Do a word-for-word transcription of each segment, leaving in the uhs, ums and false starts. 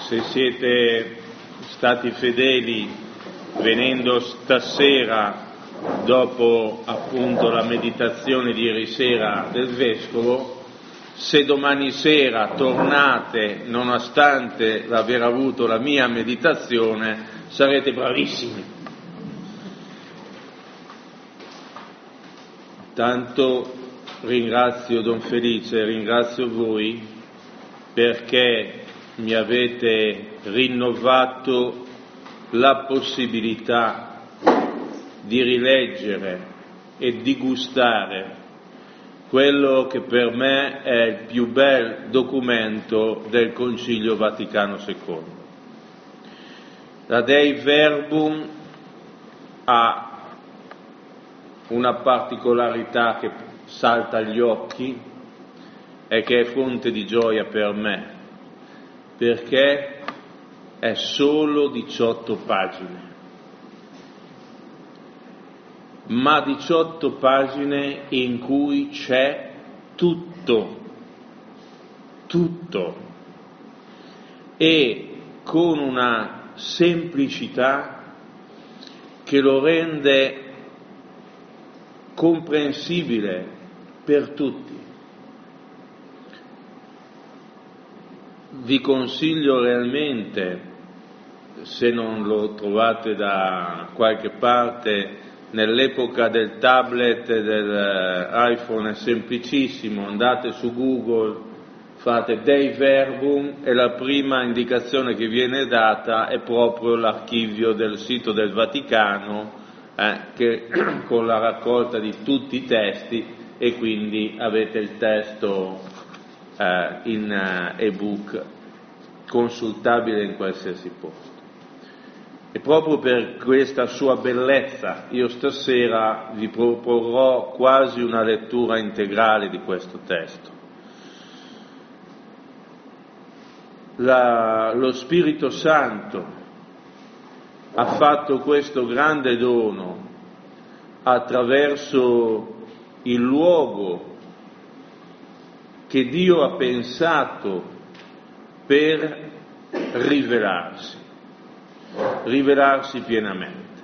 se siete stati fedeli venendo stasera dopo appunto la meditazione di ieri sera del Vescovo, se domani sera tornate nonostante l'aver avuto la mia meditazione, sarete bravissimi. Tanto ringrazio Don Felice, ringrazio voi perché mi avete rinnovato la possibilità di rileggere e di gustare quello che per me è il più bel documento del Concilio Vaticano secondo. La Dei Verbum ha una particolarità che salta agli occhi e che è fonte di gioia per me, perché è solo diciotto pagine, ma diciotto pagine in cui c'è tutto, tutto, e con una semplicità che lo rende comprensibile per tutti. Vi consiglio realmente, se non lo trovate da qualche parte, nell'epoca del tablet e dell'iPhone è semplicissimo, andate su Google, fate Dei Verbum e la prima indicazione che viene data è proprio l'archivio del sito del Vaticano, eh, che, con la raccolta di tutti i testi, e quindi avete il testo eh, in uh, ebook consultabile in qualsiasi posto. E proprio per questa sua bellezza io stasera vi proporrò quasi una lettura integrale di questo testo. La, lo Spirito Santo ha fatto questo grande dono attraverso il luogo che Dio ha pensato per rivelarsi. rivelarsi pienamente,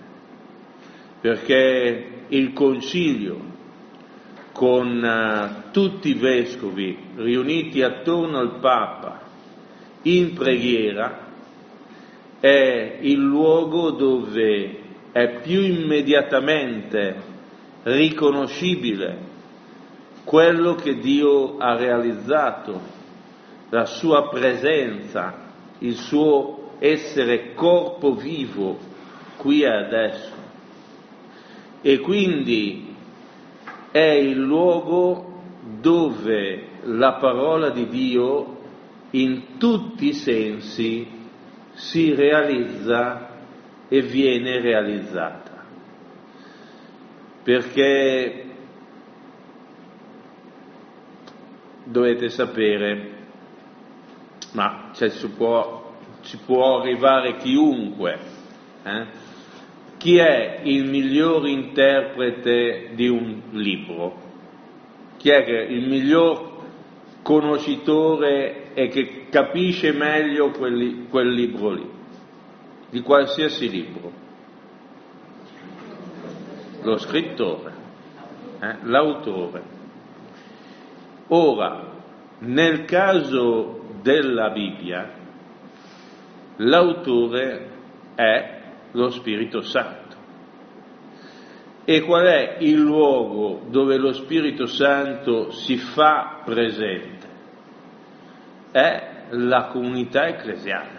perché il concilio con uh, tutti i vescovi riuniti attorno al Papa in preghiera è il luogo dove è più immediatamente riconoscibile quello che Dio ha realizzato, la sua presenza, il suo essere corpo vivo qui e adesso, e quindi è il luogo dove la parola di Dio in tutti i sensi si realizza e viene realizzata, perché dovete sapere, ma cioè, si può ci può arrivare chiunque, eh? Chi è il miglior interprete di un libro? Chi è che il miglior conoscitore e che capisce meglio quel, quel libro lì, di qualsiasi libro? Lo scrittore, eh? L'autore. Ora, nel caso della Bibbia, l'autore è lo Spirito Santo. E qual è il luogo dove lo Spirito Santo si fa presente? È la comunità ecclesiale.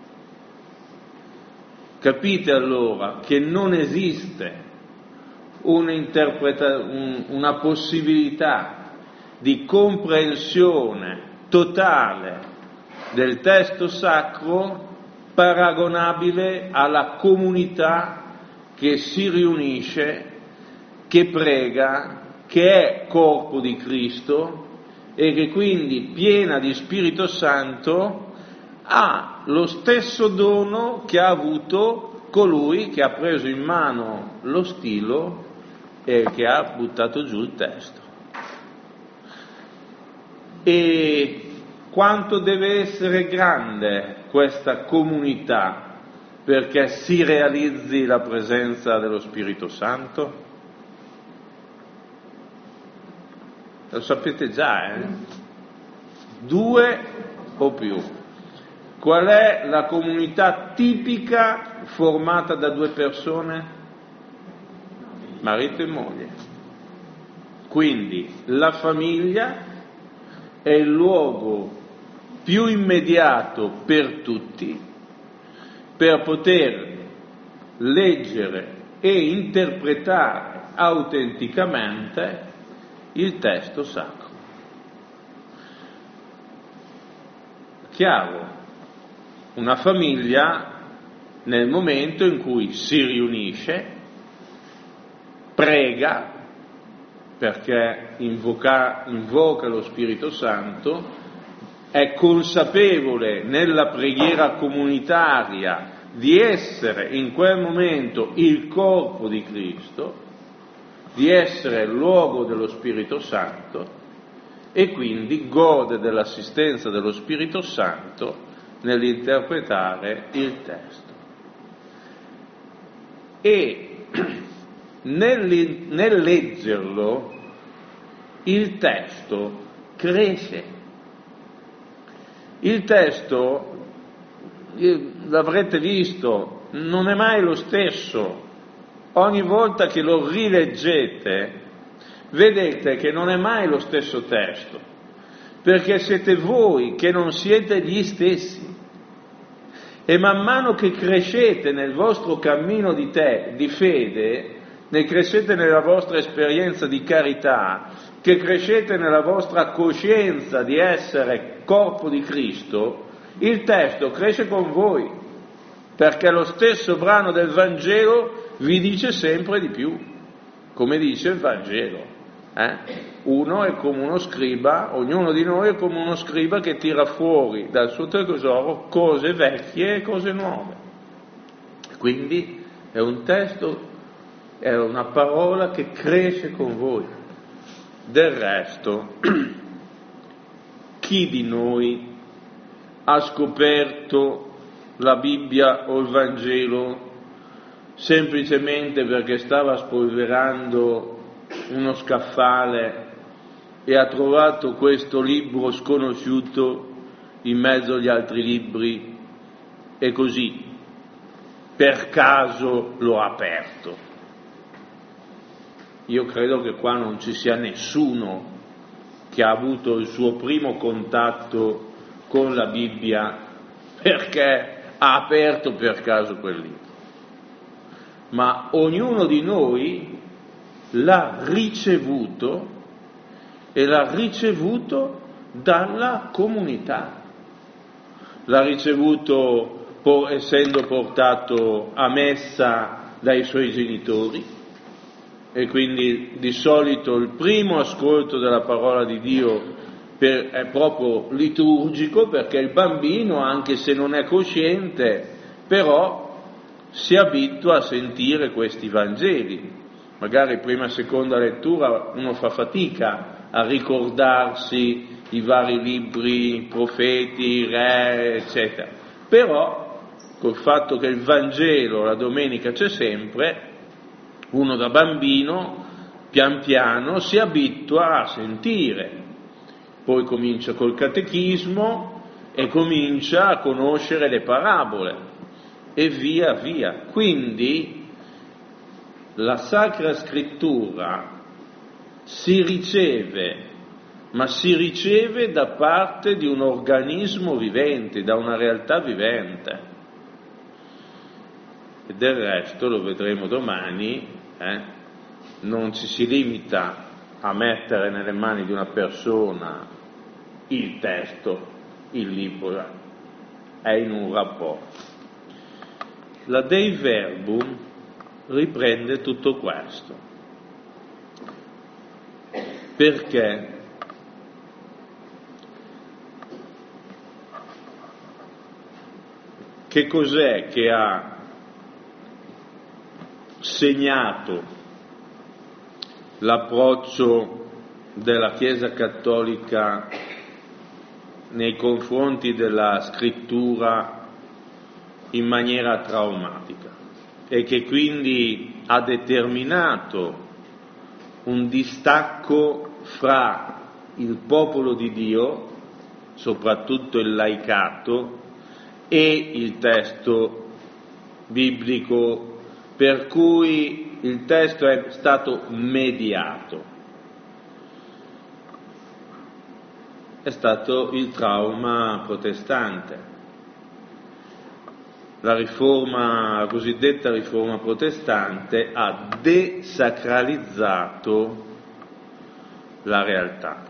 Capite allora che non esiste un'interpreta- un, una possibilità di comprensione totale del testo sacro paragonabile alla comunità che si riunisce, che prega, che è corpo di Cristo e che quindi, piena di Spirito Santo, ha lo stesso dono che ha avuto colui che ha preso in mano lo stilo e che ha buttato giù il testo. E quanto deve essere grande questa comunità perché si realizzi la presenza dello Spirito Santo? Lo sapete già, eh? Due o più. Qual è la comunità tipica formata da due persone? Marito e moglie. Quindi la famiglia è il luogo più immediato per tutti per poter leggere e interpretare autenticamente il testo sacro. Chiaro, una famiglia nel momento in cui si riunisce, prega, perché invoca, invoca lo Spirito Santo, è consapevole nella preghiera comunitaria di essere in quel momento il corpo di Cristo, di essere il luogo dello Spirito Santo, e quindi gode dell'assistenza dello Spirito Santo nell'interpretare il testo. E nel, nel leggerlo il testo cresce. Il testo, l'avrete visto, non è mai lo stesso. Ogni volta che lo rileggete, vedete che non è mai lo stesso testo, perché siete voi che non siete gli stessi. E man mano che crescete nel vostro cammino di, te, di fede, ne crescete nella vostra esperienza di carità, che crescete nella vostra coscienza di essere corpo di Cristo, il testo cresce con voi, perché lo stesso brano del Vangelo vi dice sempre di più, come dice il Vangelo. Eh? Uno è come uno scriba, ognuno di noi è come uno scriba che tira fuori dal suo tesoro cose vecchie e cose nuove. Quindi è un testo, è una parola che cresce con voi. Del resto, chi di noi ha scoperto la Bibbia o il Vangelo semplicemente perché stava spolverando uno scaffale e ha trovato questo libro sconosciuto in mezzo agli altri libri e così per caso l'ho aperto? Io credo che qua non ci sia nessuno che ha avuto il suo primo contatto con la Bibbia perché ha aperto per caso quel libro, ma ognuno di noi l'ha ricevuto e l'ha ricevuto dalla comunità, l'ha ricevuto por, essendo portato a messa dai suoi genitori, e quindi di solito il primo ascolto della parola di Dio per, è proprio liturgico, perché il bambino, anche se non è cosciente, però si abitua a sentire questi Vangeli. Magari prima e seconda lettura uno fa fatica a ricordarsi i vari libri, profeti, re, eccetera. Però col fatto che il Vangelo la domenica c'è sempre, uno da bambino pian piano si abitua a sentire, poi comincia col catechismo e comincia a conoscere le parabole e via via. Quindi la Sacra Scrittura si riceve, ma si riceve da parte di un organismo vivente, da una realtà vivente. E del resto, lo vedremo domani, eh, non ci si limita a mettere nelle mani di una persona il testo, il libro, è in un rapporto. La Dei Verbum riprende tutto questo. Perché? Che cos'è che ha segnato l'approccio della Chiesa Cattolica nei confronti della scrittura in maniera traumatica e che quindi ha determinato un distacco fra il popolo di Dio, soprattutto il laicato, e il testo biblico, per cui il testo è stato mediato. È stato il trauma protestante. La riforma, la cosiddetta riforma protestante, ha desacralizzato la realtà,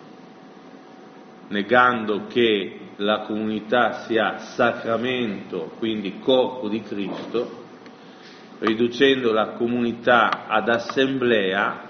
negando che la comunità sia sacramento, quindi corpo di Cristo, riducendo la comunità ad assemblea.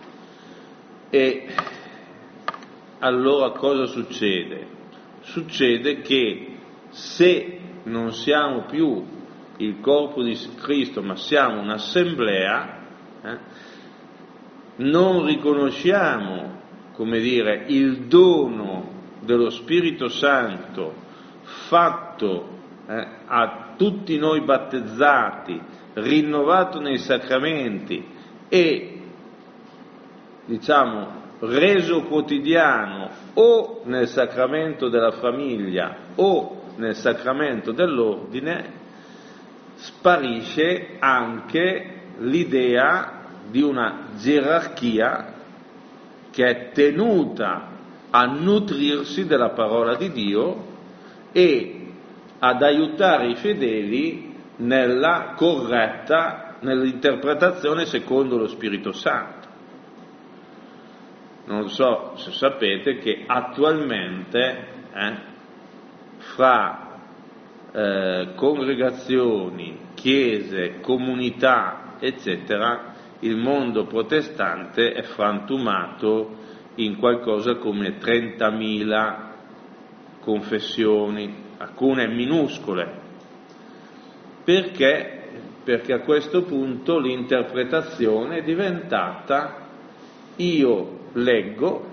E allora cosa succede? Succede che se non siamo più il corpo di Cristo, ma siamo un'assemblea, eh, non riconosciamo, come dire, il dono dello Spirito Santo fatto eh, a tutti noi battezzati, rinnovato nei sacramenti e, diciamo, reso quotidiano o nel sacramento della famiglia o nel sacramento dell'ordine, sparisce anche l'idea di una gerarchia che è tenuta a nutrirsi della parola di Dio e ad aiutare i fedeli nella corretta, nell'interpretazione secondo lo Spirito Santo. Non so se sapete che attualmente eh, fra eh, congregazioni, chiese, comunità, eccetera, il mondo protestante è frantumato in qualcosa come trentamila confessioni, alcune minuscole. Perché? Perché a questo punto l'interpretazione è diventata: io leggo,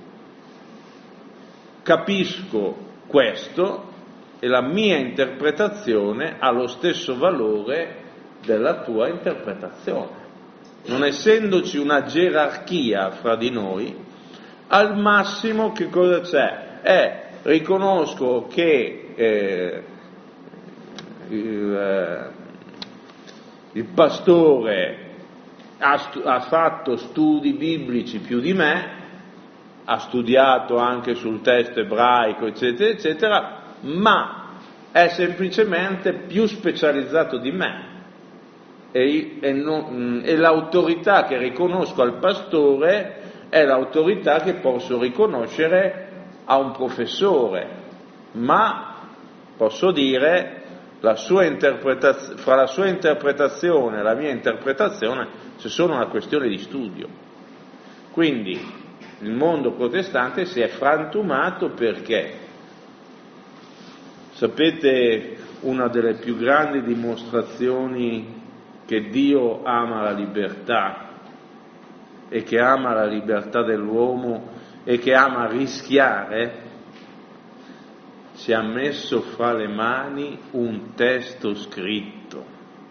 capisco questo e la mia interpretazione ha lo stesso valore della tua interpretazione. Non essendoci una gerarchia fra di noi, al massimo che cosa c'è? Eh, riconosco che eh, il, eh, il pastore ha, stu- ha fatto studi biblici più di me, ha studiato anche sul testo ebraico, eccetera, eccetera, ma è semplicemente più specializzato di me. E, e, non, e l'autorità che riconosco al pastore è l'autorità che posso riconoscere a un professore, ma posso dire la sua interpretaz- fra la sua interpretazione e la mia interpretazione c'è solo una questione di studio. Quindi il mondo protestante si è frantumato perché, sapete, una delle più grandi dimostrazioni che Dio ama la libertà e che ama la libertà dell'uomo e che ama rischiare, ci ha messo fra le mani un testo scritto.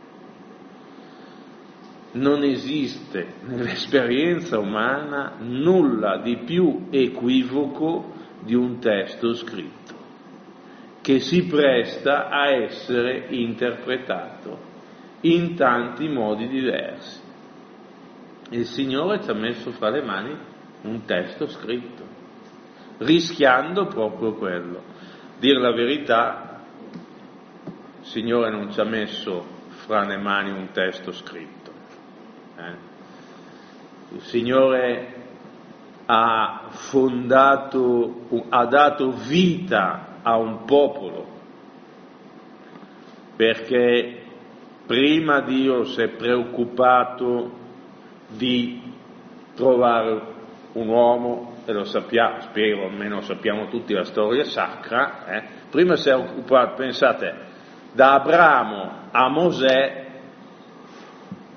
Non esiste nell'esperienza umana nulla di più equivoco di un testo scritto, che si presta a essere interpretato in tanti modi diversi. Il Signore ci ha messo fra le mani un testo scritto, rischiando proprio quello. Dir la verità, il Signore non ci ha messo fra le mani un testo scritto. Eh? Il Signore ha fondato, ha dato vita a un popolo, perché prima Dio si è preoccupato di trovare un uomo, e lo sappiamo, spero almeno sappiamo tutti la storia sacra, eh? Prima si è occupato, pensate, da Abramo a Mosè,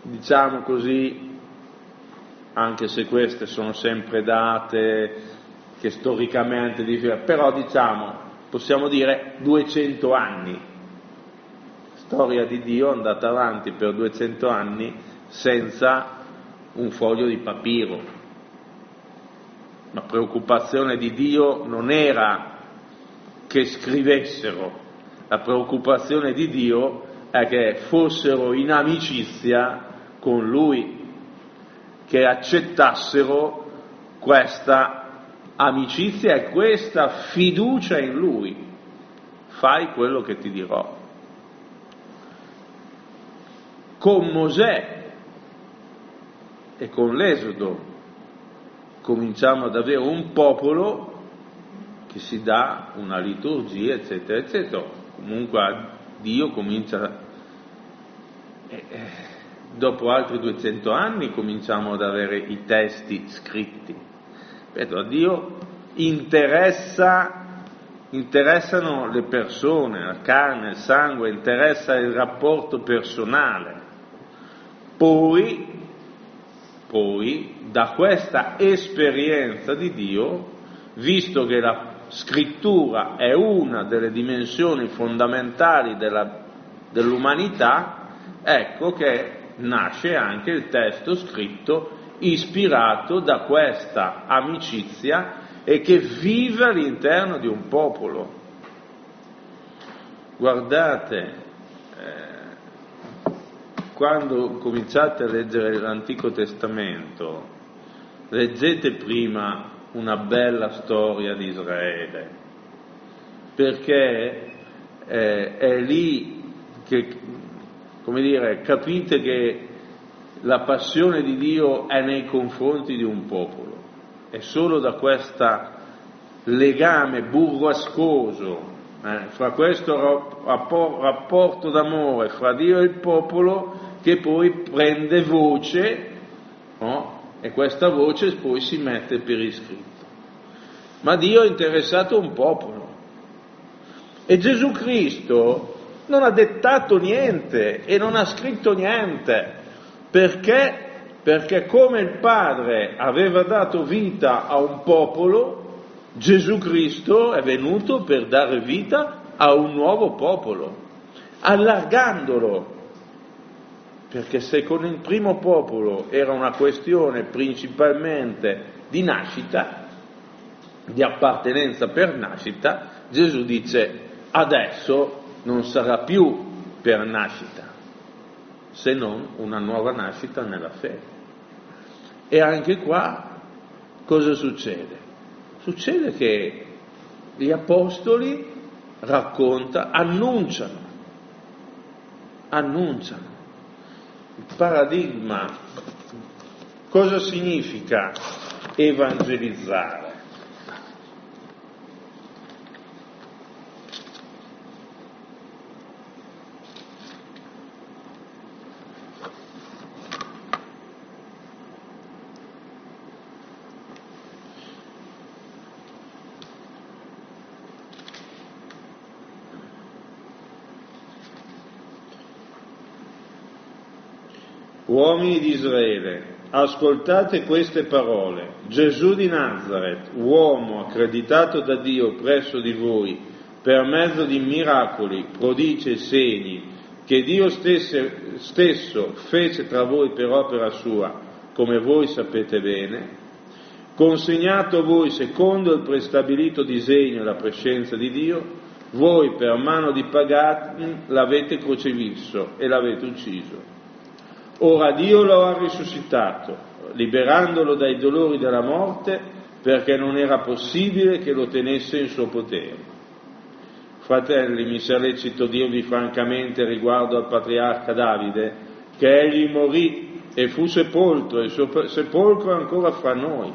diciamo così, anche se queste sono sempre date che storicamente, però diciamo, possiamo dire duecento anni. Storia di Dio è andata avanti per duecento anni senza un foglio di papiro. La preoccupazione di Dio non era che scrivessero, la preoccupazione di Dio è che fossero in amicizia con Lui, che accettassero questa amicizia e questa fiducia in Lui. Fai quello che ti dirò. Con Mosè e con l'Esodo cominciamo ad avere un popolo che si dà una liturgia, eccetera, eccetera. Comunque Dio comincia, eh, dopo altri duecento anni cominciamo ad avere i testi scritti. Vedo, a Dio interessa, interessano le persone, la carne, il sangue, interessa il rapporto personale. Poi, poi, da questa esperienza di Dio, visto che la scrittura è una delle dimensioni fondamentali della, dell'umanità, ecco che nasce anche il testo scritto ispirato da questa amicizia e che vive all'interno di un popolo. Guardate, quando cominciate a leggere l'Antico Testamento, leggete prima una bella storia di Israele, perché eh, è lì che, come dire, capite che la passione di Dio è nei confronti di un popolo. È solo da questo legame burrascoso, eh, fra questo rapporto d'amore fra Dio e il popolo, che poi prende voce, no? E questa voce poi si mette per iscritto. Ma Dio è interessato a un popolo. E Gesù Cristo non ha dettato niente e non ha scritto niente. Perché? Perché come il Padre aveva dato vita a un popolo, Gesù Cristo è venuto per dare vita a un nuovo popolo, allargandolo. Perché se con il primo popolo era una questione principalmente di nascita, di appartenenza per nascita, Gesù dice adesso non sarà più per nascita, se non una nuova nascita nella fede. E anche qua cosa succede? Succede che gli apostoli raccontano, annunciano, annunciano. Il paradigma, cosa significa evangelizzare? Uomini di Israele, ascoltate queste parole. Gesù di Nazaret, uomo accreditato da Dio presso di voi, per mezzo di miracoli, prodigi e segni, che Dio stesse, stesso fece tra voi per opera sua, come voi sapete bene, consegnato a voi secondo il prestabilito disegno e la prescienza di Dio, voi per mano di pagani l'avete crocifisso e l'avete ucciso. Ora Dio lo ha risuscitato, liberandolo dai dolori della morte, perché non era possibile che lo tenesse in suo potere. Fratelli, mi sia lecito dirvi francamente riguardo al patriarca Davide, che egli morì e fu sepolto, e il suo sepolcro è ancora fra noi.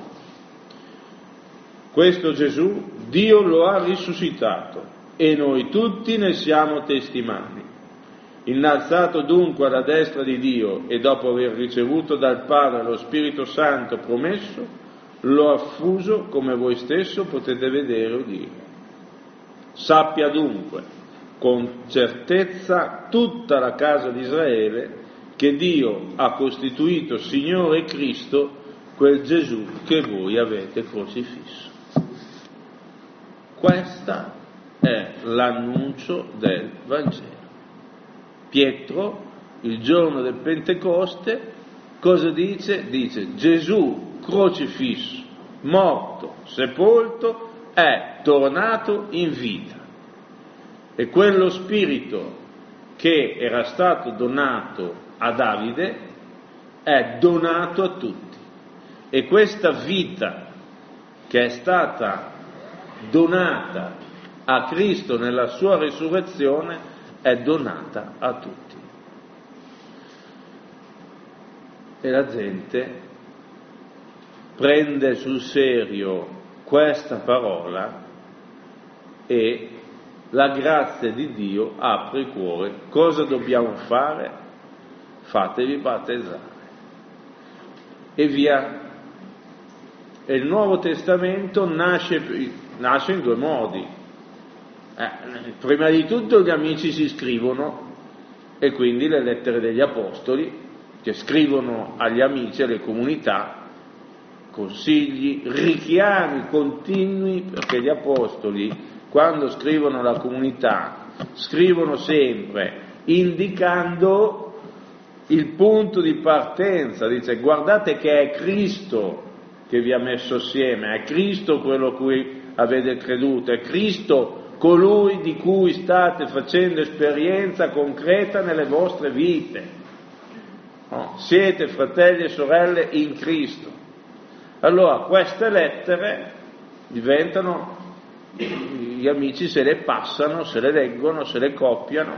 Questo Gesù, Dio lo ha risuscitato, e noi tutti ne siamo testimoni. Innalzato dunque alla destra di Dio e dopo aver ricevuto dal Padre lo Spirito Santo promesso, lo ha affuso come voi stesso potete vedere o dire. Sappia dunque con certezza tutta la casa di Israele che Dio ha costituito Signore e Cristo quel Gesù che voi avete crocifisso. Questo è l'annuncio del Vangelo. Pietro, il giorno del Pentecoste, cosa dice? Dice: Gesù crocifisso, morto, sepolto, è tornato in vita. E quello spirito che era stato donato a Davide è donato a tutti. E questa vita che è stata donata a Cristo nella sua risurrezione è donata a tutti. E la gente prende sul serio questa parola e la grazia di Dio apre il cuore. Cosa dobbiamo fare? Fatevi battezzare. E via. E il Nuovo Testamento nasce, nasce in due modi. Eh, prima di tutto gli amici si scrivono, e quindi le lettere degli apostoli, che scrivono agli amici, alle comunità, consigli, richiami continui, perché gli apostoli, quando scrivono alla comunità, scrivono sempre indicando il punto di partenza. Dice: guardate che è Cristo che vi ha messo assieme, è Cristo quello a cui avete creduto, è Cristo colui di cui state facendo esperienza concreta nelle vostre vite. No? Siete fratelli e sorelle in Cristo. Allora queste lettere diventano, gli amici se le passano, se le leggono, se le copiano,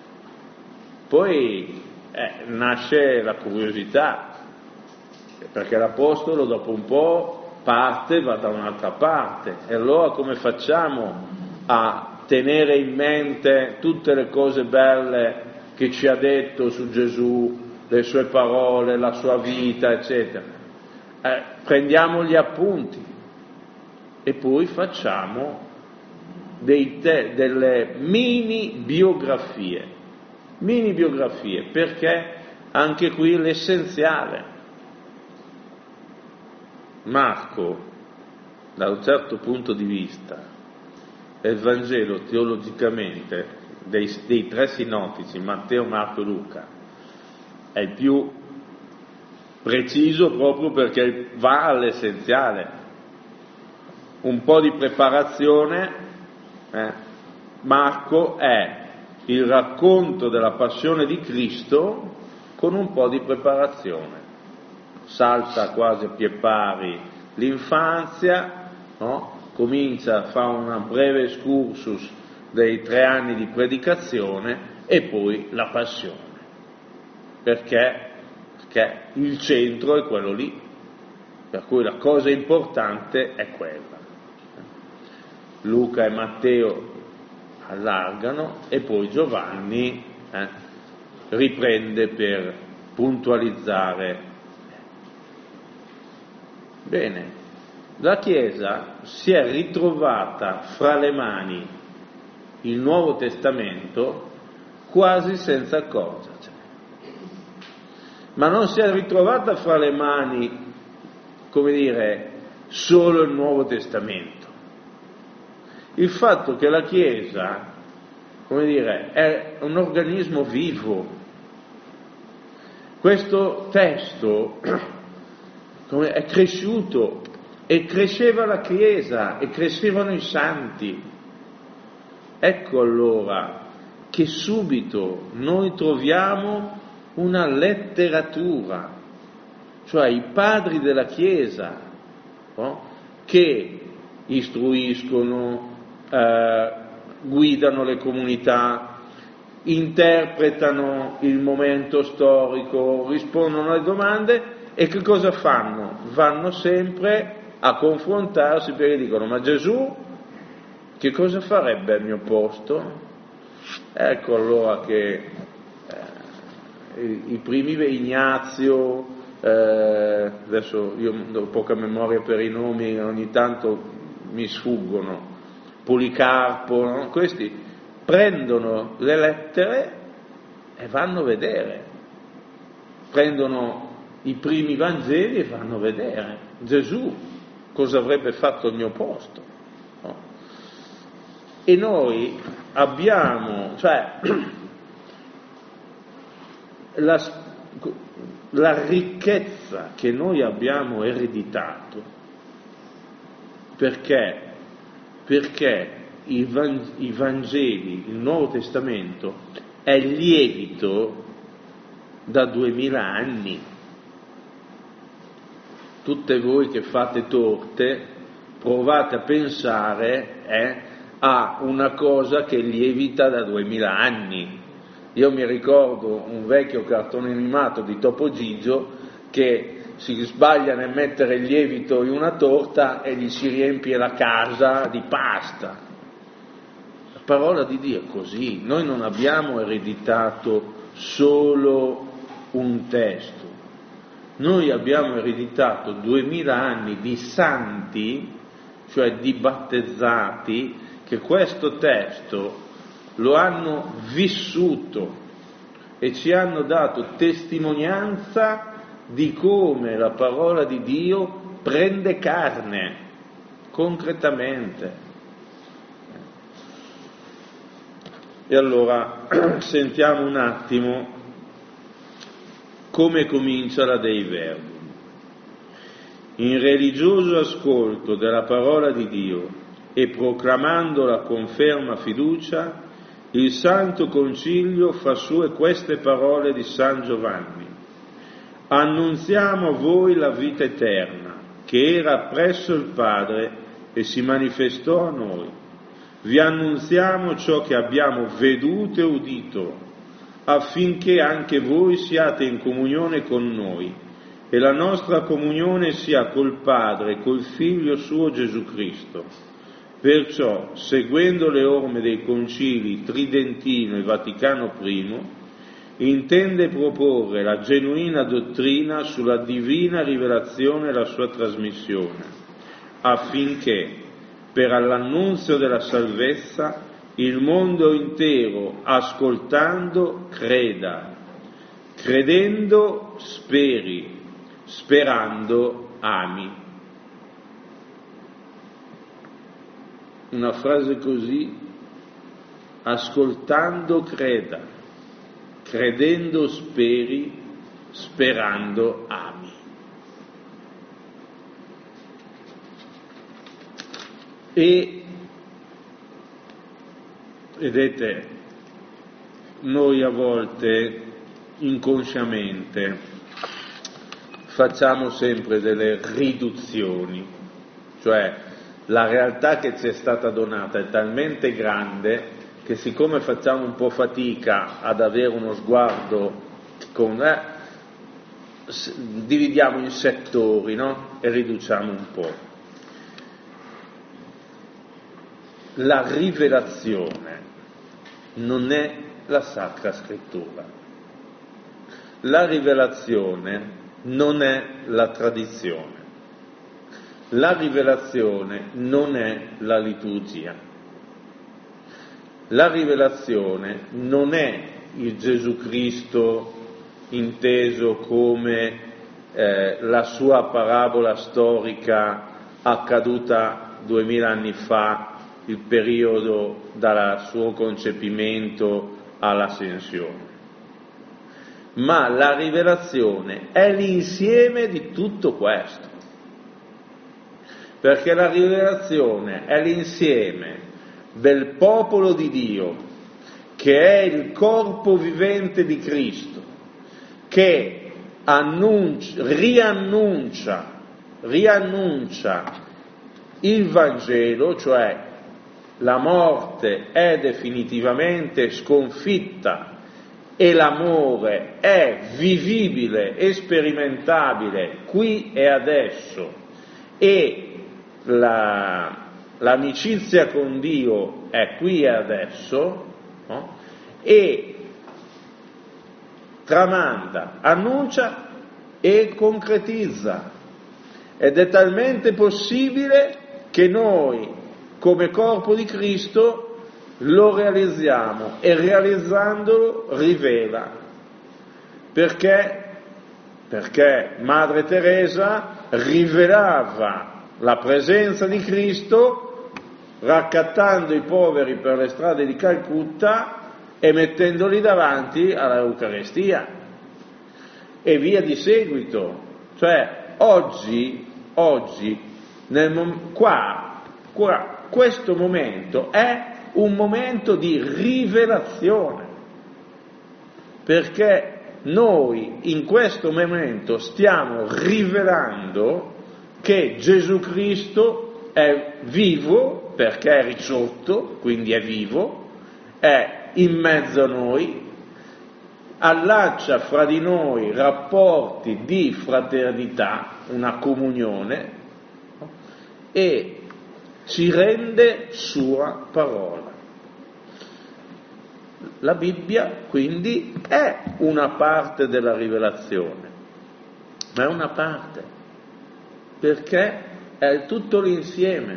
poi eh, nasce la curiosità, perché l'apostolo dopo un po' parte, va da un'altra parte, e allora come facciamo a tenere in mente tutte le cose belle che ci ha detto su Gesù, le sue parole, la sua vita, eccetera? Eh, prendiamo gli appunti e poi facciamo dei te, delle mini biografie, mini biografie, perché anche qui l'essenziale. Marco, da un certo punto di vista, è il Vangelo teologicamente dei, dei tre sinottici, Matteo, Marco e Luca, è il più preciso proprio perché va all'essenziale. Un po' di preparazione, eh? Marco è il racconto della passione di Cristo con un po' di preparazione. Salta quasi a pie pari l'infanzia, no? Comincia, fa un breve excursus dei tre anni di predicazione e poi la passione, perché, perché il centro è quello lì, per cui la cosa importante è quella. Luca e Matteo allargano e poi Giovanni eh, riprende per puntualizzare. Bene, la Chiesa si è ritrovata fra le mani il Nuovo Testamento quasi senza accorgercene, ma non si è ritrovata fra le mani, come dire, solo il Nuovo Testamento. Il fatto che la Chiesa, come dire, è un organismo vivo. Questo testo è cresciuto e cresceva la Chiesa e crescevano i santi. Ecco allora che subito noi troviamo una letteratura, cioè i padri della Chiesa, no? Che istruiscono, eh, guidano le comunità, interpretano il momento storico, rispondono alle domande. E che cosa fanno? Vanno sempre a confrontarsi, perché dicono: ma Gesù che cosa farebbe al mio posto? Ecco allora che eh, i, i primi Ignazio, eh, adesso io ho poca memoria per i nomi, ogni tanto mi sfuggono, Policarpo, no? Questi prendono le lettere e vanno a vedere, prendono i primi Vangeli e vanno a vedere Gesù cosa avrebbe fatto al mio posto, no? E noi abbiamo, cioè, la, la ricchezza che noi abbiamo ereditato, perché? Perché i, Van, i Vangeli, il Nuovo Testamento, è lievito da duemila anni. Tutte voi che fate torte, provate a pensare eh, a una cosa che lievita da duemila anni. Io mi ricordo un vecchio cartone animato di Topo Gigio che si sbaglia nel mettere il lievito in una torta e gli si riempie la casa di pasta. La parola di Dio è così. Noi non abbiamo ereditato solo un testo, noi abbiamo ereditato duemila anni di santi, cioè di battezzati, che questo testo lo hanno vissuto e ci hanno dato testimonianza di come la parola di Dio prende carne concretamente. E allora sentiamo un attimo come comincia la Dei Verbum. In religioso ascolto della parola di Dio e proclamando la conferma fiducia, il Santo Concilio fa sue queste parole di San Giovanni. Annunziamo a voi la vita eterna, che era presso il Padre e si manifestò a noi. Vi annunziamo ciò che abbiamo veduto e udito, affinché anche voi siate in comunione con noi, e la nostra comunione sia col Padre e col Figlio suo Gesù Cristo. Perciò, seguendo le orme dei concili Tridentino e Vaticano I, intende proporre la genuina dottrina sulla divina rivelazione e la sua trasmissione, affinché, per l'annunzio della salvezza, il mondo intero, ascoltando, creda, credendo, speri, sperando, ami. Una frase così: ascoltando, creda, credendo, speri, sperando, ami. E vedete, noi a volte inconsciamente facciamo sempre delle riduzioni, cioè la realtà che ci è stata donata è talmente grande che, siccome facciamo un po' fatica ad avere uno sguardo con, eh, dividiamo in settori, no? E riduciamo un po'. La rivelazione non è la Sacra Scrittura. La rivelazione non è la tradizione. La rivelazione non è la liturgia. La rivelazione non è il Gesù Cristo inteso come eh, la sua parabola storica accaduta duemila anni fa, il periodo dal suo concepimento all'ascensione. Ma la rivelazione è l'insieme di tutto questo, perché la rivelazione è l'insieme del popolo di Dio, che è il corpo vivente di Cristo, che annuncia, riannuncia, riannuncia il Vangelo, cioè la morte è definitivamente sconfitta e l'amore è vivibile e sperimentabile qui e adesso, e la, l'amicizia con Dio è qui e adesso, no? E tramanda, annuncia e concretizza, ed è talmente possibile che noi, come corpo di Cristo, lo realizziamo, e realizzandolo rivela. Perché? Perché Madre Teresa rivelava la presenza di Cristo raccattando i poveri per le strade di Calcutta e mettendoli davanti all'Eucarestia e via di seguito. Cioè oggi, oggi nel mom- qua, qua questo momento è un momento di rivelazione, perché noi in questo momento stiamo rivelando che Gesù Cristo è vivo, perché è risorto, quindi è vivo, è in mezzo a noi, allaccia fra di noi rapporti di fraternità, una comunione, e ci rende sua parola. La Bibbia quindi è una parte della rivelazione, ma è una parte, perché è tutto l'insieme.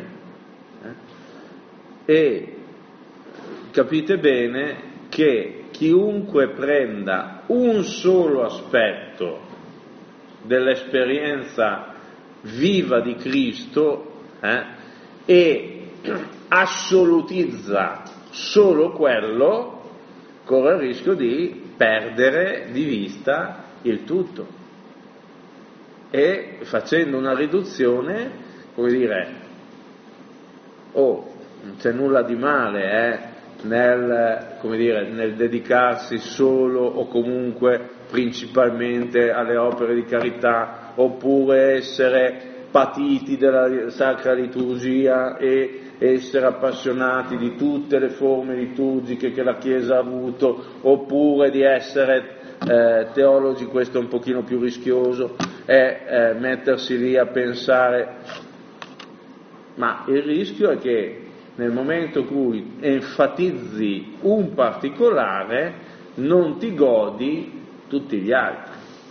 Eh? E capite bene che chiunque prenda un solo aspetto dell'esperienza viva di Cristo eh, e assolutizza solo quello, corre il rischio di perdere di vista il tutto, e facendo una riduzione, come dire, oh, non c'è nulla di male eh, nel, come dire, nel dedicarsi solo o comunque principalmente alle opere di carità, oppure essere patiti della sacra liturgia e essere appassionati di tutte le forme liturgiche che la Chiesa ha avuto, oppure di essere eh, teologi, questo è un pochino più rischioso, e eh, mettersi lì a pensare, ma il rischio è che nel momento in cui enfatizzi un particolare non ti godi tutti gli altri.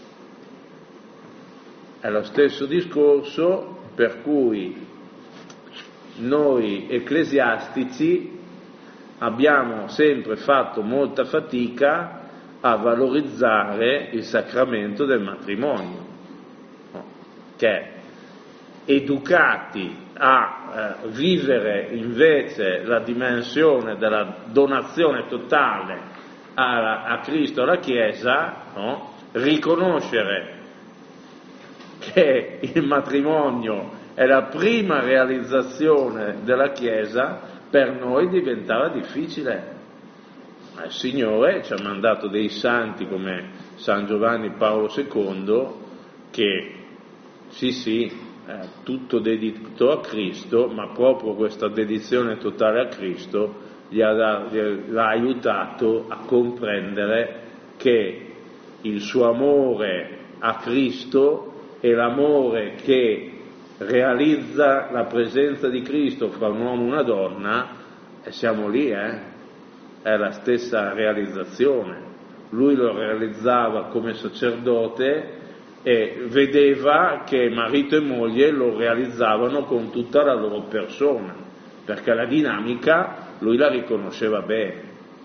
È lo stesso discorso per cui noi ecclesiastici abbiamo sempre fatto molta fatica a valorizzare il sacramento del matrimonio, che educati a eh, vivere invece la dimensione della donazione totale a, a Cristo, alla Chiesa, no? Riconoscere che il matrimonio è la prima realizzazione della Chiesa, per noi diventava difficile. Ma il Signore ci ha mandato dei santi come San Giovanni Paolo secondo, che sì sì, eh, tutto dedito a Cristo, ma proprio questa dedizione totale a Cristo gli ha, gli l'ha aiutato a comprendere che il suo amore a Cristo e l'amore che realizza la presenza di Cristo fra un uomo e una donna, e siamo lì, eh? È la stessa realizzazione. Lui lo realizzava come sacerdote e vedeva che marito e moglie lo realizzavano con tutta la loro persona, perché la dinamica lui la riconosceva bene.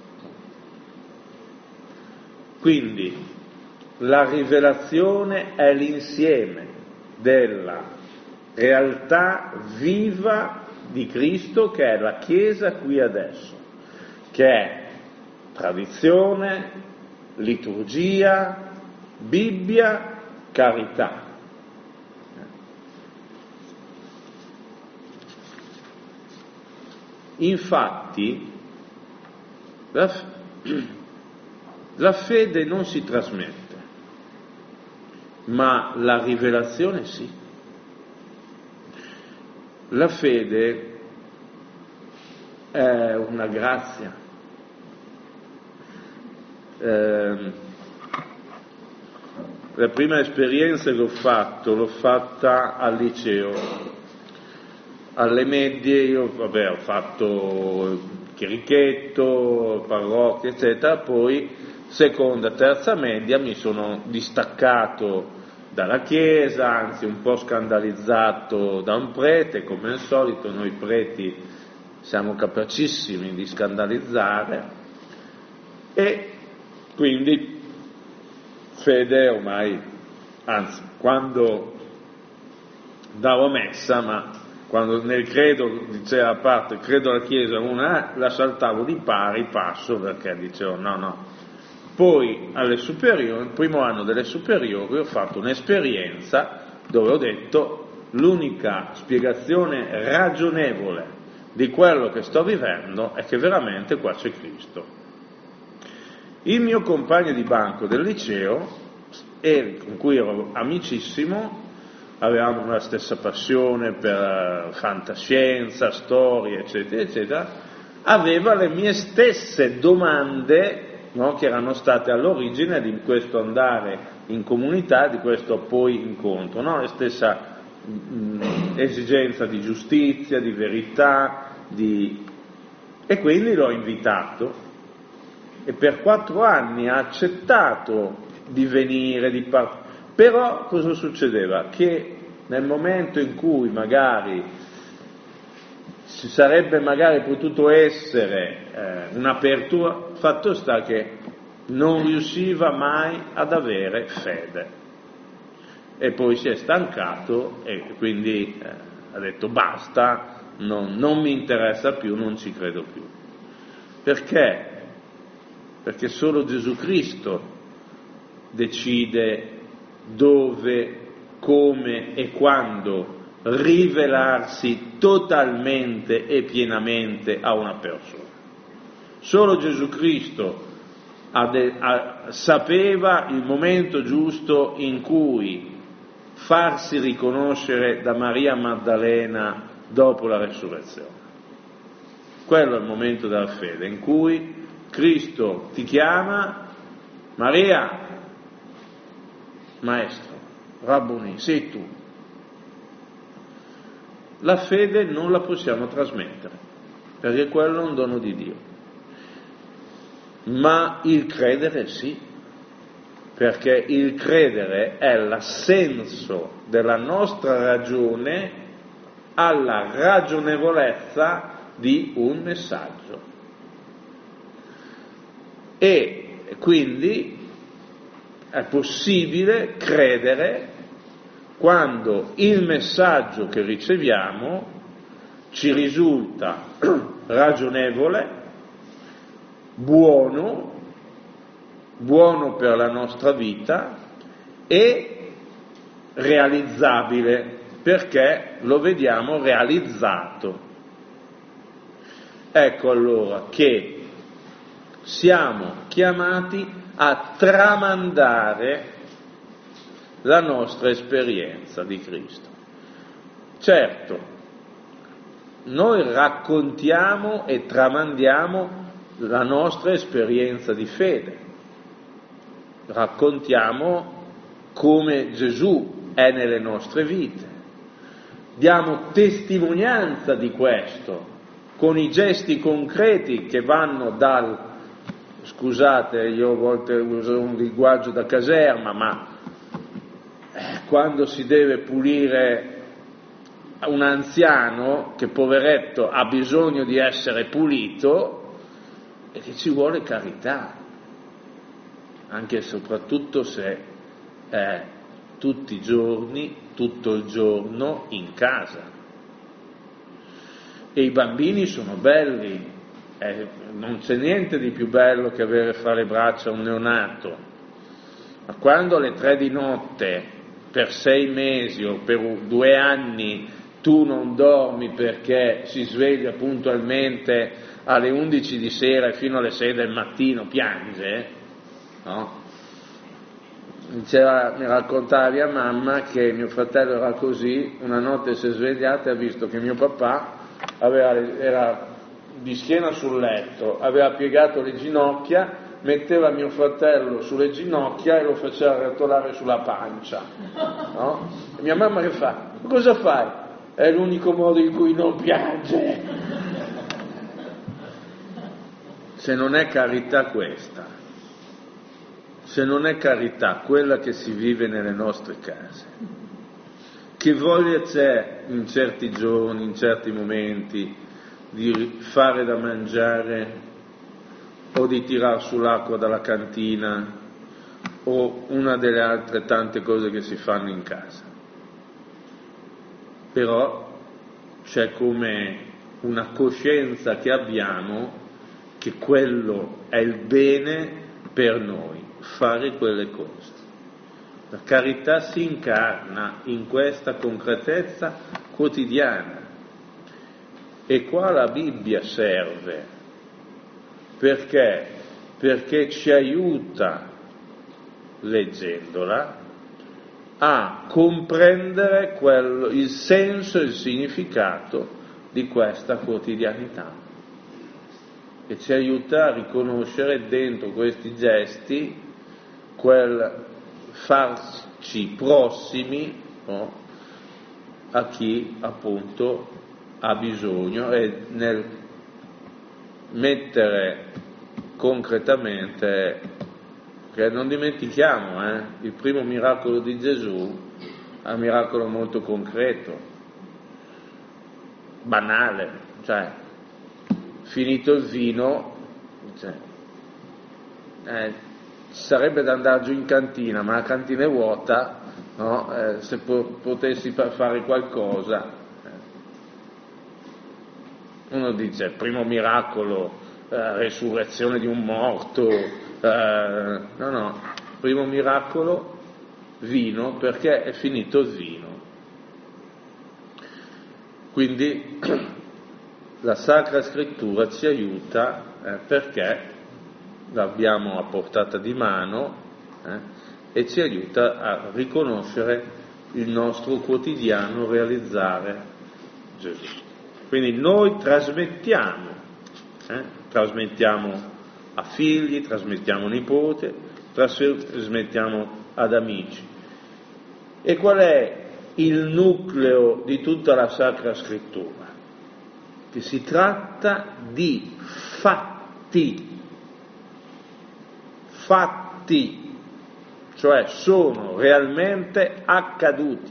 Quindi la rivelazione è l'insieme della realtà viva di Cristo, che è la Chiesa qui adesso, che è tradizione, liturgia, Bibbia, carità. Infatti la, la fede non si trasmette, ma la rivelazione sì. La fede è una grazia. Eh, la prima esperienza che ho fatto, l'ho fatta al liceo. Alle medie io, vabbè, ho fatto chierichetto, parrocchia, eccetera, poi seconda, terza media mi sono distaccato dalla Chiesa, anzi un po' scandalizzato da un prete, come al solito noi preti siamo capacissimi di scandalizzare, e quindi fede ormai, anzi quando davo messa, ma quando nel credo diceva a parte credo alla Chiesa una, la saltavo di pari passo perché dicevo no no. Poi alle superiori, il primo anno delle superiori ho fatto un'esperienza dove ho detto l'unica spiegazione ragionevole di quello che sto vivendo è che veramente qua c'è Cristo. Il mio compagno di banco del liceo, con cui ero amicissimo, avevamo la stessa passione per fantascienza, storie, eccetera, eccetera, aveva le mie stesse domande, no, che erano state all'origine di questo andare in comunità, di questo poi incontro, no? La stessa mh, esigenza di giustizia, di verità, di... e quindi l'ho invitato e per quattro anni ha accettato di venire, di par... però cosa succedeva? Che nel momento in cui magari ci sarebbe magari potuto essere eh, un'apertura, fatto sta che non riusciva mai ad avere fede e poi si è stancato e quindi eh, ha detto basta, non, non mi interessa più, non ci credo più. Perché? Perché solo Gesù Cristo decide dove, come e quando rivelarsi totalmente e pienamente a una persona. Solo Gesù Cristo ha de- ha, sapeva il momento giusto in cui farsi riconoscere da Maria Maddalena dopo la resurrezione. Quello è il momento della fede in cui Cristo ti chiama, Maria, maestro, Rabboni, sei tu. La fede non la possiamo trasmettere, perché quello è un dono di Dio. Ma il credere sì, perché il credere è l'assenso della nostra ragione alla ragionevolezza di un messaggio. E quindi è possibile credere quando il messaggio che riceviamo ci risulta ragionevole, buono, buono per la nostra vita e realizzabile, perché lo vediamo realizzato. Ecco allora che siamo chiamati a tramandare la nostra esperienza di Cristo. Certo, noi raccontiamo e tramandiamo la nostra esperienza di fede, raccontiamo come Gesù è nelle nostre vite, diamo testimonianza di questo con i gesti concreti che vanno dal, scusate, io a volte uso un linguaggio da caserma, ma quando si deve pulire un anziano che poveretto ha bisogno di essere pulito e che ci vuole carità, anche e soprattutto se è tutti i giorni, tutto il giorno in casa. E i bambini sono belli, eh, non c'è niente di più bello che avere fra le braccia un neonato, ma quando alle tre di notte per sei mesi o per due anni tu non dormi perché si sveglia puntualmente alle undici di sera e fino alle sei del mattino piange, no? Diceva, mi raccontava mia mamma che mio fratello era così, una notte si è svegliata e ha visto che mio papà aveva, era di schiena sul letto, aveva piegato le ginocchia, metteva mio fratello sulle ginocchia e lo faceva rotolare sulla pancia, no? E mia mamma che fa? Ma cosa fai? È l'unico modo in cui non piange. Se non è carità questa, se non è carità quella che si vive nelle nostre case, che voglia c'è in certi giorni, in certi momenti, di fare da mangiare o di tirar sull'acqua dalla cantina o una delle altre tante cose che si fanno in casa. Però c'è come una coscienza che abbiamo che quello è il bene per noi, fare quelle cose. La carità si incarna in questa concretezza quotidiana e qua la Bibbia serve perché? Perché ci aiuta, leggendola, a comprendere quello, il senso e il significato di questa quotidianità, e ci aiuta a riconoscere dentro questi gesti quel farci prossimi, no, a chi appunto ha bisogno, e nel mettere concretamente, che non dimentichiamo, eh, il primo miracolo di Gesù è un miracolo molto concreto, banale, cioè finito il vino, cioè, eh, sarebbe da andare giù in cantina, ma la cantina è vuota, no? Eh, se po- potessi fare qualcosa. Uno dice, primo miracolo, eh, resurrezione di un morto, eh, no, no, primo miracolo, vino, perché è finito il vino. Quindi la Sacra Scrittura ci aiuta eh, perché l'abbiamo a portata di mano eh, e ci aiuta a riconoscere il nostro quotidiano realizzare Gesù. Quindi noi trasmettiamo, eh, trasmettiamo a figli, trasmettiamo a nipote, trasmettiamo ad amici. E qual è il nucleo di tutta la Sacra Scrittura? Che si tratta di fatti, fatti, cioè sono realmente accaduti.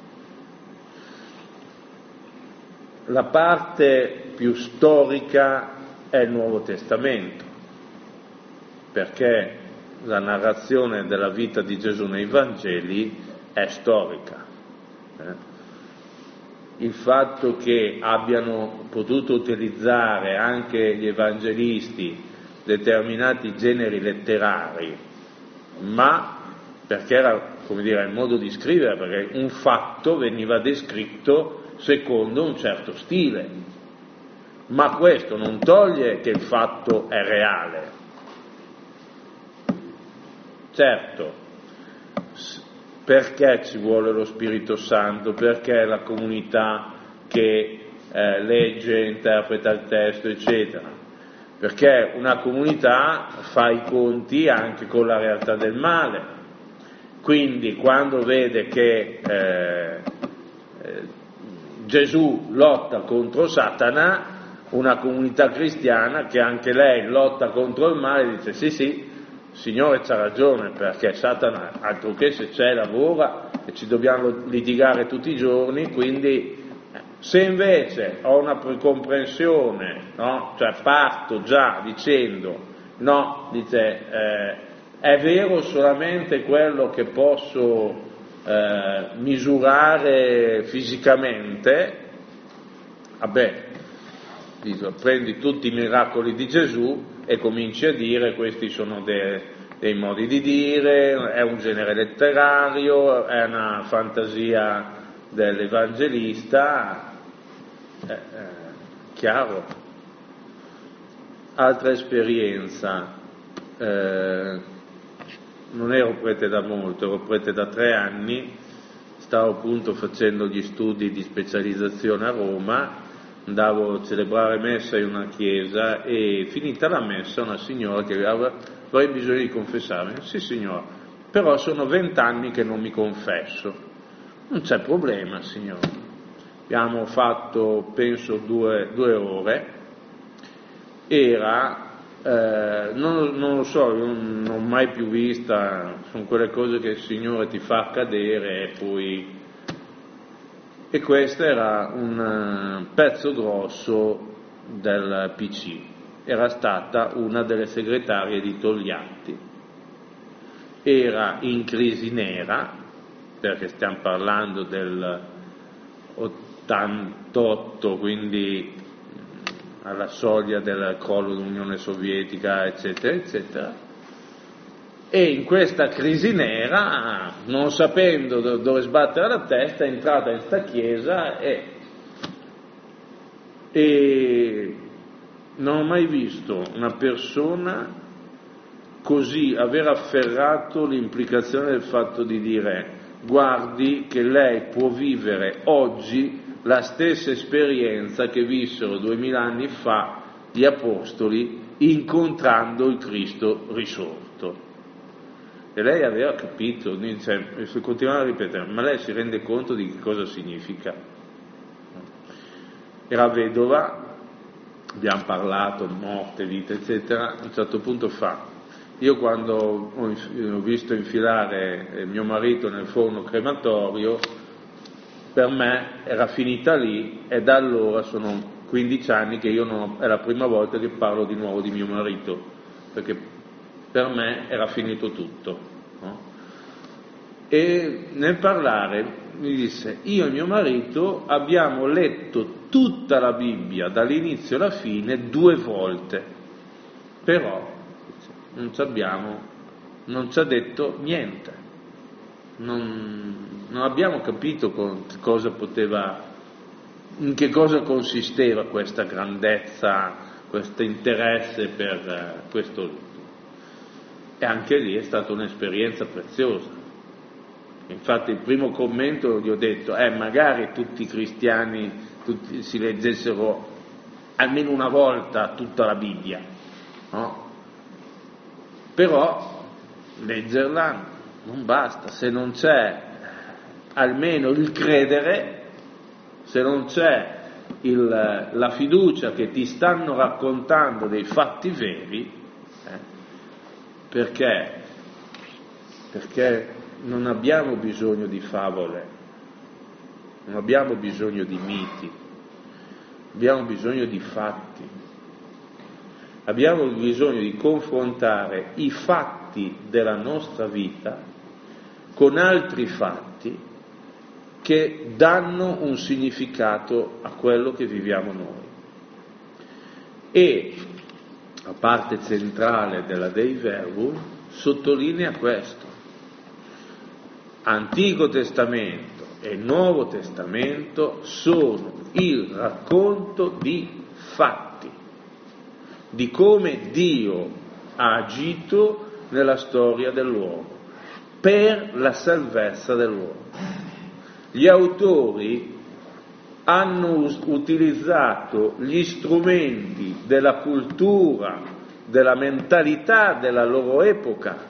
La parte più storica è il Nuovo Testamento, perché la narrazione della vita di Gesù nei Vangeli è storica. Eh? Il fatto che abbiano potuto utilizzare anche gli evangelisti determinati generi letterari, ma perché era, come dire, il modo di scrivere, perché un fatto veniva descritto secondo un certo stile, ma questo non toglie che il fatto è reale. Certo, perché ci vuole lo Spirito Santo? Perché la comunità che eh, legge, interpreta il testo, eccetera? Perché una comunità fa i conti anche con la realtà del male. Quindi quando vede che eh, eh, Gesù lotta contro Satana, una comunità cristiana che anche lei lotta contro il male dice sì sì, il Signore c'ha ragione, perché Satana altro che se c'è lavora e ci dobbiamo litigare tutti i giorni. Quindi se invece ho una precomprensione, no? Cioè parto già dicendo no, dice eh, è vero solamente quello che posso eh, misurare fisicamente, vabbè, dico, prendi tutti i miracoli di Gesù e cominci a dire questi sono dei, dei modi di dire, è un genere letterario, è una fantasia dell'evangelista, eh, eh, chiaro. Altra esperienza, eh, non ero prete da molto, ero prete da tre anni, stavo appunto facendo gli studi di specializzazione a Roma, andavo a celebrare messa in una chiesa e finita la messa una signora che aveva, avrei bisogno di confessarmi. Sì signora, però sono vent'anni che non mi confesso. Non c'è problema signora. Abbiamo fatto penso due, due ore, era, eh, non, non lo so, non, non ho mai più vista, sono quelle cose che il Signore ti fa accadere e poi... E questo era un pezzo grosso del P C, era stata una delle segretarie di Togliatti, era in crisi nera, perché stiamo parlando del ottantotto, quindi alla soglia del crollo dell'Unione Sovietica, eccetera, eccetera. E in questa crisi nera, non sapendo dove sbattere la testa, è entrata in sta chiesa e, e non ho mai visto una persona così aver afferrato l'implicazione del fatto di dire: guardi che lei può vivere oggi la stessa esperienza che vissero duemila anni fa gli apostoli incontrando il Cristo risorto. E lei aveva capito, cioè, continuava a ripetere, ma lei si rende conto di che cosa significa? Era vedova, abbiamo parlato, morte, vita, eccetera. A un certo punto fa: io quando ho visto infilare mio marito nel forno crematorio, per me era finita lì, e da allora sono quindici anni che io non ho, è la prima volta che parlo di nuovo di mio marito, perché per me era finito tutto, no? E nel parlare mi disse: io e mio marito abbiamo letto tutta la Bibbia dall'inizio alla fine due volte, però non ci abbiamo, non ci ha detto niente, non, non abbiamo capito con cosa poteva, in che cosa consisteva questa grandezza, questo interesse per uh, questo libro. E anche lì è stata un'esperienza preziosa. Infatti il primo commento gli ho detto: eh magari tutti i cristiani tutti, si leggessero almeno una volta tutta la Bibbia, no? Però leggerla non basta, se non c'è almeno il credere, se non c'è il, la fiducia che ti stanno raccontando dei fatti veri, eh, perché? Perché non abbiamo bisogno di favole, non abbiamo bisogno di miti, abbiamo bisogno di fatti, abbiamo bisogno di confrontare i fatti della nostra vita con altri fatti che danno un significato a quello che viviamo noi. E la parte centrale della Dei Verbum sottolinea questo: Antico Testamento e Nuovo Testamento sono il racconto di fatti, di come Dio ha agito nella storia dell'uomo, per la salvezza dell'uomo. Gli autori hanno utilizzato gli strumenti della cultura, della mentalità della loro epoca.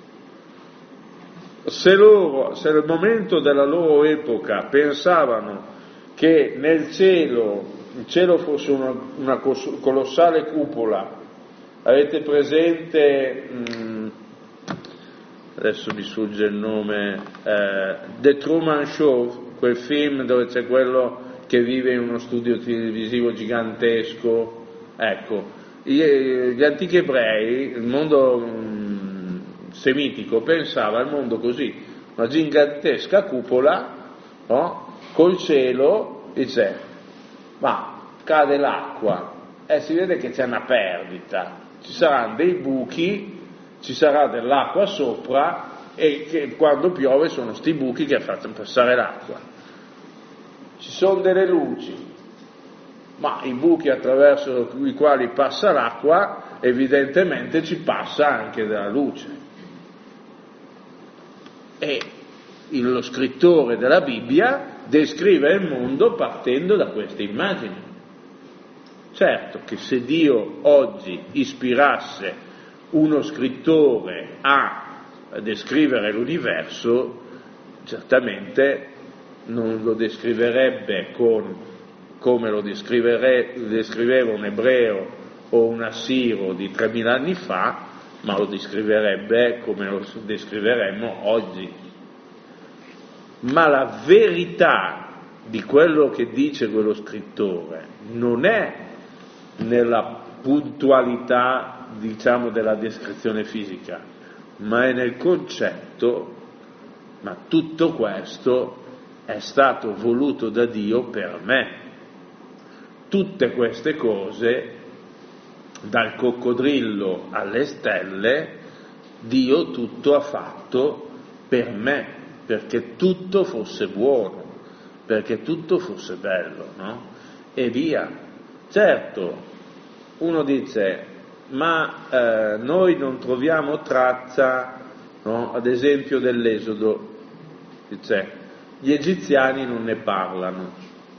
Se loro, se nel momento della loro epoca pensavano che nel cielo, il cielo fosse una, una colossale cupola, avete presente, mh, adesso mi sfugge il nome, eh, The Truman Show, quel film dove c'è quello che vive in uno studio televisivo gigantesco, ecco, gli, gli antichi ebrei, il mondo mh, semitico pensava al mondo così, una gigantesca cupola, no? Col cielo, dice, ma cade l'acqua e si vede che c'è una perdita, ci saranno dei buchi, ci sarà dell'acqua sopra e che quando piove sono sti buchi che fanno passare l'acqua. Ci sono delle luci, ma i buchi attraverso i quali passa l'acqua evidentemente ci passa anche della luce. E lo scrittore della Bibbia descrive il mondo partendo da queste immagini. Certo che se Dio oggi ispirasse uno scrittore a descrivere l'universo, certamente non lo descriverebbe con, come lo descriveva un ebreo o un assiro di tremila anni fa, ma lo descriverebbe come lo descriveremmo oggi. Ma la verità di quello che dice quello scrittore non è nella puntualità, diciamo, della descrizione fisica, ma è nel concetto, ma tutto questo è stato voluto da Dio per me. Tutte queste cose, dal coccodrillo alle stelle, Dio tutto ha fatto per me, perché tutto fosse buono, perché tutto fosse bello, no? E via. Certo, uno dice, ma eh, noi non troviamo traccia, no? Ad esempio dell'Esodo, dice, gli egiziani non ne parlano,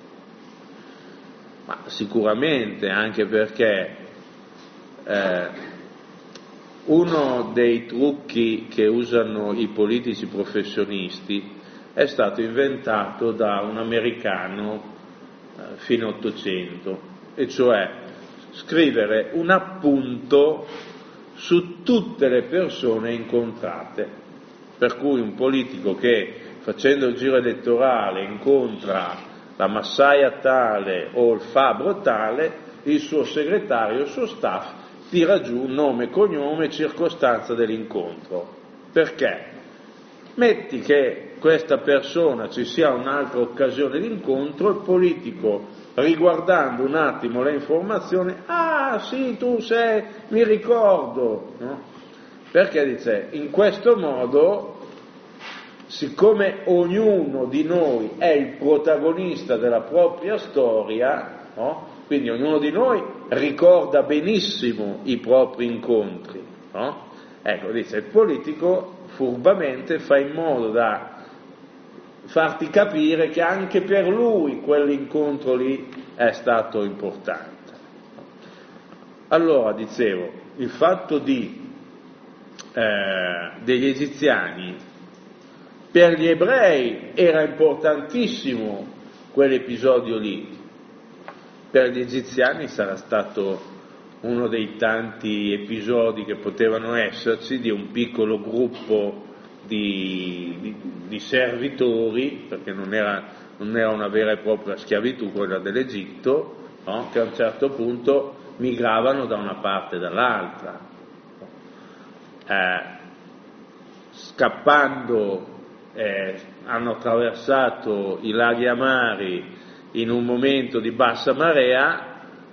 ma sicuramente anche perché eh, uno dei trucchi che usano i politici professionisti è stato inventato da un americano eh, fino all'Ottocento, e cioè scrivere un appunto su tutte le persone incontrate, per cui un politico che facendo il giro elettorale incontra la massaia tale o il fabbro tale, il suo segretario, il suo staff tira giù nome, cognome, circostanza dell'incontro. Perché? Metti che questa persona ci sia un'altra occasione di incontro, il politico, riguardando un attimo le informazioni, ah sì, tu sei, mi ricordo, no? Perché dice, in questo modo, siccome ognuno di noi è il protagonista della propria storia, no? Quindi ognuno di noi ricorda benissimo i propri incontri, no? Ecco, dice, il politico furbamente fa in modo da farti capire che anche per lui quell'incontro lì è stato importante. Allora, dicevo, il fatto di, eh, degli egiziani, per gli ebrei era importantissimo quell'episodio lì, per gli egiziani sarà stato uno dei tanti episodi che potevano esserci di un piccolo gruppo di, di, di servitori, perché non era, non era una vera e propria schiavitù quella dell'Egitto, no? Che a un certo punto migravano da una parte e dall'altra, eh, scappando eh, hanno attraversato i laghi amari in un momento di bassa marea,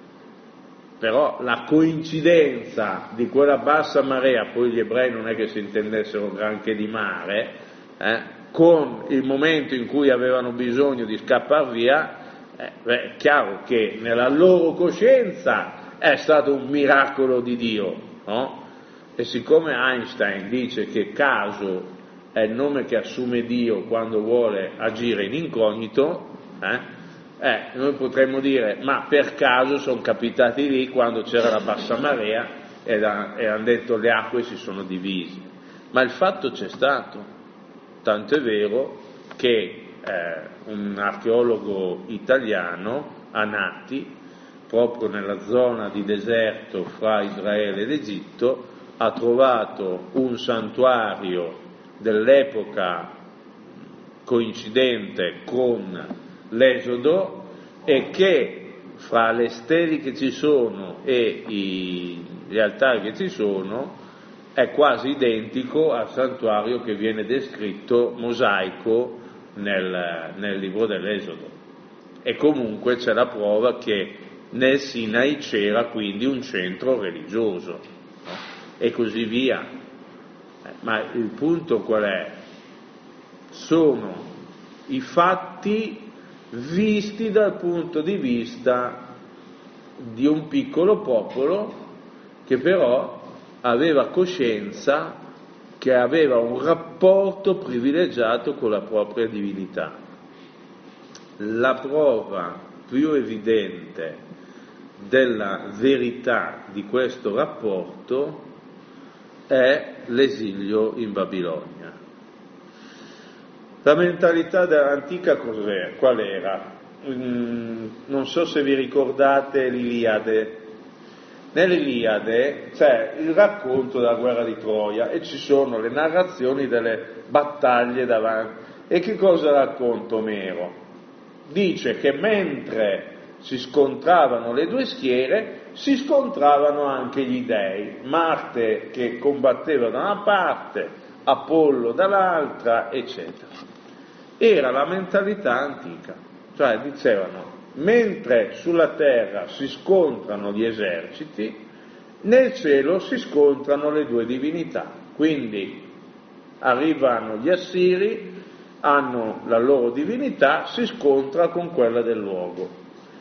però la coincidenza di quella bassa marea, poi gli ebrei non è che si intendessero granché di mare, eh, con il momento in cui avevano bisogno di scappare via, eh, beh, è chiaro che nella loro coscienza è stato un miracolo di Dio, no? E siccome Einstein dice che caso è il nome che assume Dio quando vuole agire in incognito, eh, Eh, noi potremmo dire, ma per caso sono capitati lì quando c'era la bassa marea e, da, e hanno detto le acque si sono divise. Ma il fatto c'è stato, tanto è vero che eh, un archeologo italiano, Anatti, proprio nella zona di deserto fra Israele ed Egitto, ha trovato un santuario dell'epoca coincidente con l'Esodo, e che fra le steli che ci sono e i, gli altari che ci sono è quasi identico al santuario che viene descritto mosaico nel, nel libro dell'Esodo. E comunque c'è la prova che nel Sinai c'era quindi un centro religioso, no? E così via. Eh, ma il punto qual è? Sono i fatti visti dal punto di vista di un piccolo popolo che però aveva coscienza che aveva un rapporto privilegiato con la propria divinità. La prova più evidente della verità di questo rapporto è l'esilio in Babilonia. La mentalità dell'antica cos'è? Qual era? Mm, non so se vi ricordate l'Iliade. Nell'Iliade c'è il racconto della guerra di Troia e ci sono le narrazioni delle battaglie davanti. E che cosa racconta Omero? Dice che mentre si scontravano le due schiere, si scontravano anche gli dei. Marte che combatteva da una parte, Apollo dall'altra, eccetera. era la mentalità antica, cioè dicevano, mentre sulla terra si scontrano gli eserciti, nel cielo si scontrano le due divinità, quindi arrivano gli assiri, hanno la loro divinità, si scontra con quella del luogo.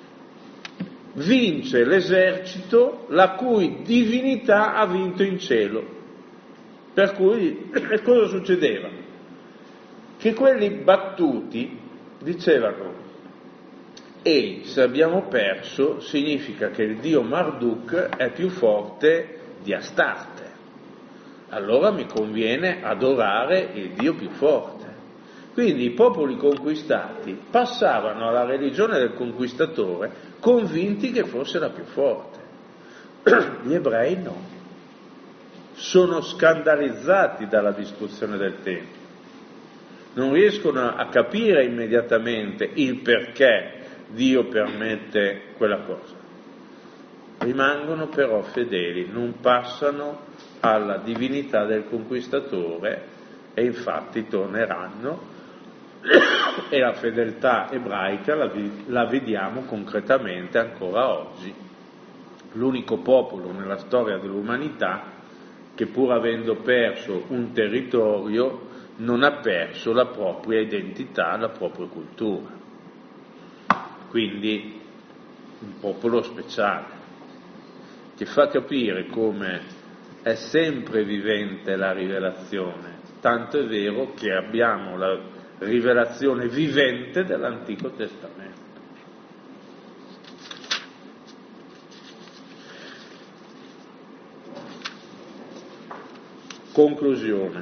Vince l'esercito la cui divinità ha vinto in cielo. Per cui cosa succedeva? Che quelli battuti dicevano: ehi, se abbiamo perso significa che il dio Marduk è più forte di Astarte, allora mi conviene adorare il dio più forte. Quindi i popoli conquistati passavano alla religione del conquistatore convinti che fosse la più forte. Gli ebrei no, sono scandalizzati dalla distruzione del Tempio, non riescono a capire immediatamente il perché Dio permette quella cosa. Rimangono però fedeli, non passano alla divinità del conquistatore e infatti torneranno, e la fedeltà ebraica la, la vediamo concretamente ancora oggi. L'unico popolo nella storia dell'umanità che, pur avendo perso un territorio, non ha perso la propria identità, la propria cultura. Quindi un popolo speciale, che fa capire come è sempre vivente la rivelazione, tanto è vero che abbiamo la rivelazione vivente dell'Antico Testamento. Conclusione.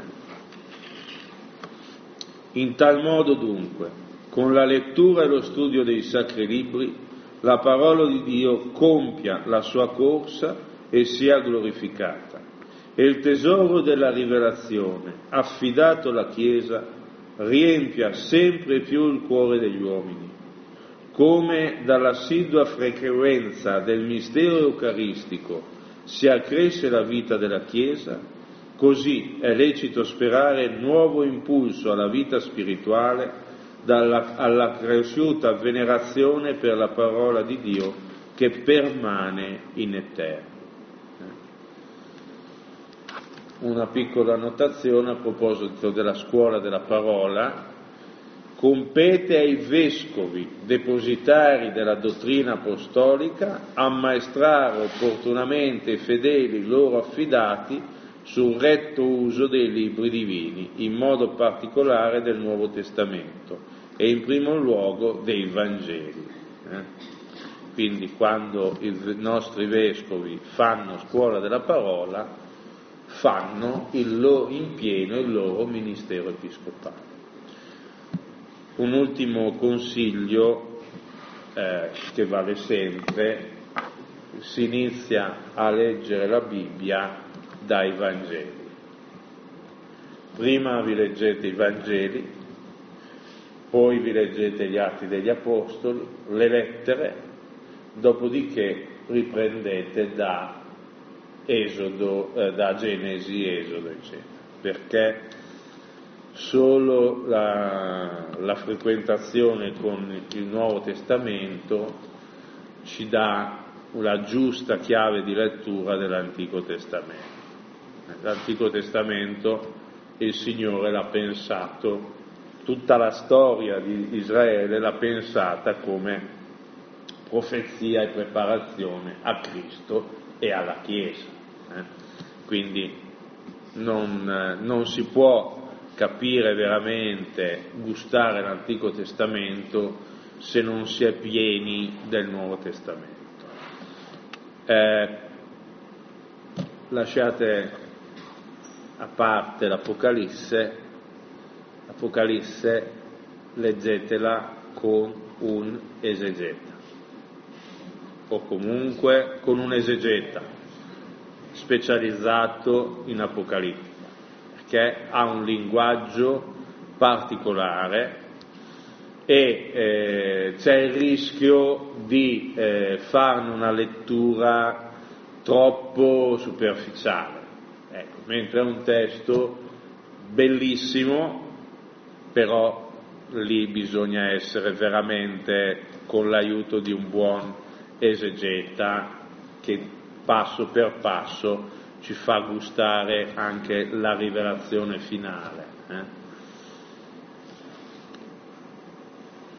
In tal modo dunque, con la lettura e lo studio dei sacri libri, la parola di Dio compia la sua corsa e sia glorificata, e il tesoro della rivelazione, affidato alla Chiesa, riempia sempre più il cuore degli uomini, come dall'assidua frequenza del mistero eucaristico si accresce la vita della Chiesa, così è lecito sperare nuovo impulso alla vita spirituale dalla, alla cresciuta venerazione per la parola di Dio che permane in eterno. Una piccola annotazione a proposito della scuola della parola: compete ai vescovi depositari della dottrina apostolica ammaestrare opportunamente i fedeli loro affidati sul retto uso dei libri divini, in modo particolare del Nuovo Testamento e in primo luogo dei Vangeli. Eh? Quindi quando i nostri vescovi fanno scuola della parola, fanno il loro, in pieno il loro ministero episcopale. Un ultimo consiglio eh, che vale sempre: si inizia a leggere la Bibbia dai Vangeli. Prima vi leggete i Vangeli, poi vi leggete gli Atti degli Apostoli, le lettere, dopodiché riprendete da Esodo, eh, da Genesi, Esodo, eccetera, perché solo la, la frequentazione con il Nuovo Testamento ci dà la giusta chiave di lettura dell'Antico Testamento. L'Antico Testamento il Signore l'ha pensato, tutta la storia di Israele l'ha pensata come profezia e preparazione a Cristo e alla Chiesa. Eh? Quindi non, non si può capire veramente, gustare l'Antico Testamento se non si è pieni del Nuovo Testamento. Eh, lasciate a parte l'Apocalisse, l'Apocalisse leggetela con un esegeta, o comunque con un esegeta specializzato in Apocalisse, perché ha un linguaggio particolare e eh, c'è il rischio di eh, farne una lettura troppo superficiale, ecco, mentre è un testo bellissimo, però lì bisogna essere veramente con l'aiuto di un buon esegeta che passo per passo ci fa gustare anche la rivelazione finale. Eh?